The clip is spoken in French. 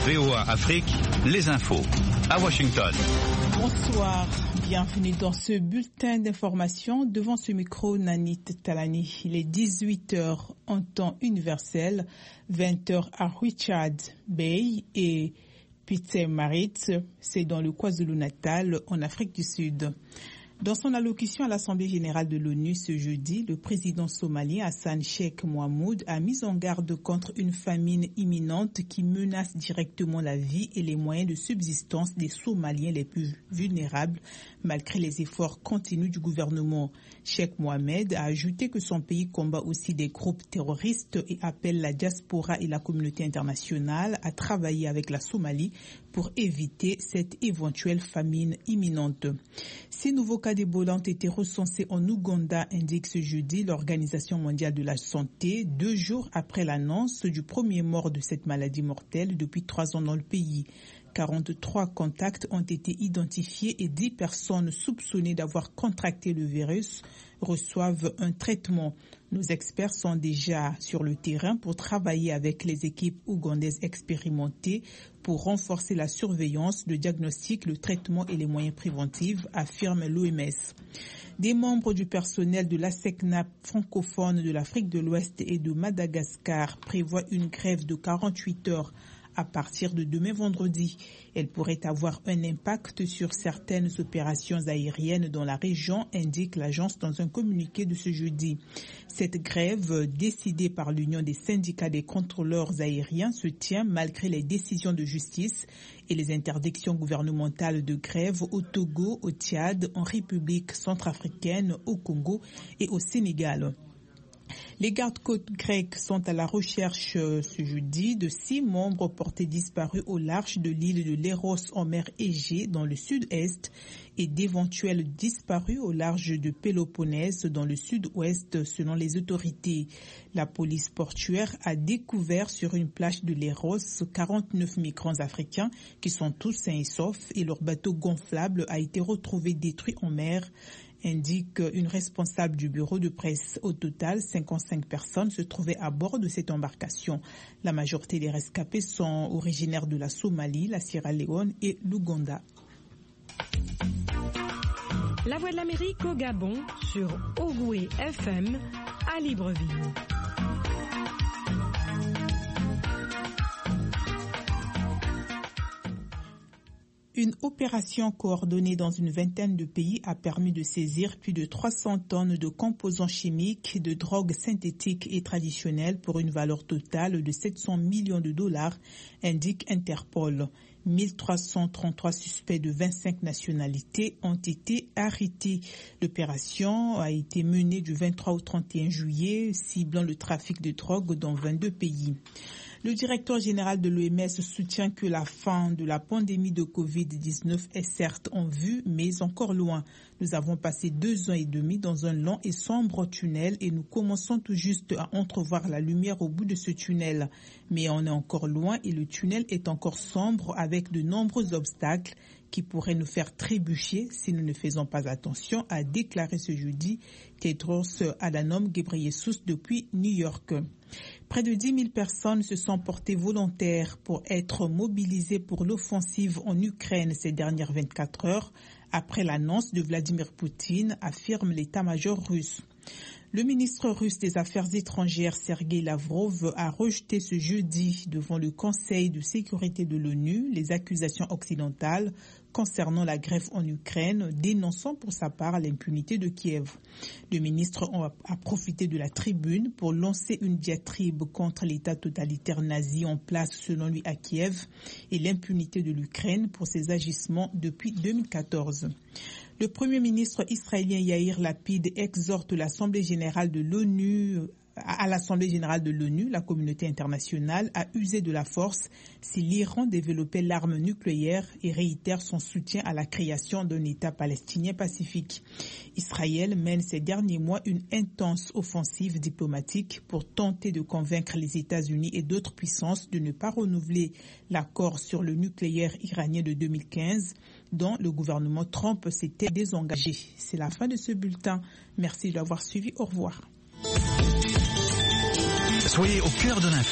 VOA Afrique, les infos. À Washington. Bonsoir, bienvenue dans ce bulletin d'information. Devant ce micro, Nanit Talani. Il est 18h en temps universel, 20h à Richard Bay et Pietermaritzburg, c'est dans le KwaZulu-Natal, en Afrique du Sud. Dans son allocution à l'Assemblée générale de l'ONU ce jeudi, le président somalien Hassan Sheikh Mohamud a mis en garde contre une famine imminente qui menace directement la vie et les moyens de subsistance des Somaliens les plus vulnérables, malgré les efforts continus du gouvernement. Sheikh Mohamed a ajouté que son pays combat aussi des groupes terroristes et appelle la diaspora et la communauté internationale à travailler avec la Somalie pour éviter cette éventuelle famine imminente. Ces nouveaux cas d'Ebola ont été recensés en Ouganda, indique ce jeudi l'Organisation mondiale de la santé, 2 jours après l'annonce du premier mort de cette maladie mortelle depuis 3 ans dans le pays. 43 contacts ont été identifiés et 10 personnes soupçonnées d'avoir contracté le virus reçoivent un traitement. Nos experts sont déjà sur le terrain pour travailler avec les équipes ougandaises expérimentées pour renforcer la surveillance, le diagnostic, le traitement et les moyens préventifs, affirme l'OMS. Des membres du personnel de l'ASECNA francophone de l'Afrique de l'Ouest et de Madagascar prévoient une grève de 48 heures à partir de demain vendredi. Elle pourrait avoir un impact sur certaines opérations aériennes dans la région, indique l'agence dans un communiqué de ce jeudi. Cette grève, décidée par l'Union des syndicats des contrôleurs aériens, se tient malgré les décisions de justice et les interdictions gouvernementales de grève au Togo, au Tchad, en République centrafricaine, au Congo et au Sénégal. Les gardes-côtes grecs sont à la recherche ce jeudi de 6 membres portés disparus au large de l'île de Léros en mer Égée dans le sud-est et d'éventuels disparus au large de Péloponnèse dans le sud-ouest selon les autorités. La police portuaire a découvert sur une plage de Léros 49 migrants africains qui sont tous sains et saufs et leur bateau gonflable a été retrouvé détruit en mer, indique une responsable du bureau de presse. Au total, 55 personnes se trouvaient à bord de cette embarcation. La majorité des rescapés sont originaires de la Somalie, la Sierra Leone et l'Ouganda. La Voix de l'Amérique au Gabon sur Ogoué FM à Libreville. Une opération coordonnée dans une vingtaine de pays a permis de saisir plus de 300 tonnes de composants chimiques, de drogues synthétiques et traditionnelles pour une valeur totale de 700 millions de dollars, indique Interpol. 1333 suspects de 25 nationalités ont été arrêtés. L'opération a été menée du 23 au 31 juillet, ciblant le trafic de drogue dans 22 pays. Le directeur général de l'OMS soutient que la fin de la pandémie de Covid-19 est certes en vue, mais encore loin. Nous avons passé 2 ans et demi dans un long et sombre tunnel et nous commençons tout juste à entrevoir la lumière au bout de ce tunnel. Mais on est encore loin et le tunnel est encore sombre avec de nombreux obstacles qui pourraient nous faire trébucher si nous ne faisons pas attention, a déclaré ce jeudi Tedros Adhanom Ghebreyesus depuis New York. Près de 10 000 personnes se sont portées volontaires pour être mobilisées pour l'offensive en Ukraine ces dernières 24 heures, après l'annonce de Vladimir Poutine, affirme l'état-major russe. Le ministre russe des Affaires étrangères, Sergei Lavrov, a rejeté ce jeudi devant le Conseil de sécurité de l'ONU les accusations occidentales concernant la grève en Ukraine, dénonçant pour sa part l'impunité de Kiev. Le ministre a profité de la tribune pour lancer une diatribe contre l'État totalitaire nazi en place selon lui à Kiev et l'impunité de l'Ukraine pour ses agissements depuis 2014. Le Premier ministre israélien Yair Lapid exhorte l'Assemblée générale de l'ONU la communauté internationale a usé de la force si l'Iran développait l'arme nucléaire et réitère son soutien à la création d'un État palestinien pacifique. Israël mène ces derniers mois une intense offensive diplomatique pour tenter de convaincre les États-Unis et d'autres puissances de ne pas renouveler l'accord sur le nucléaire iranien de 2015 dont le gouvernement Trump s'était désengagé. C'est la fin de ce bulletin. Merci de l'avoir suivi. Au revoir. Soyez au cœur de l'info.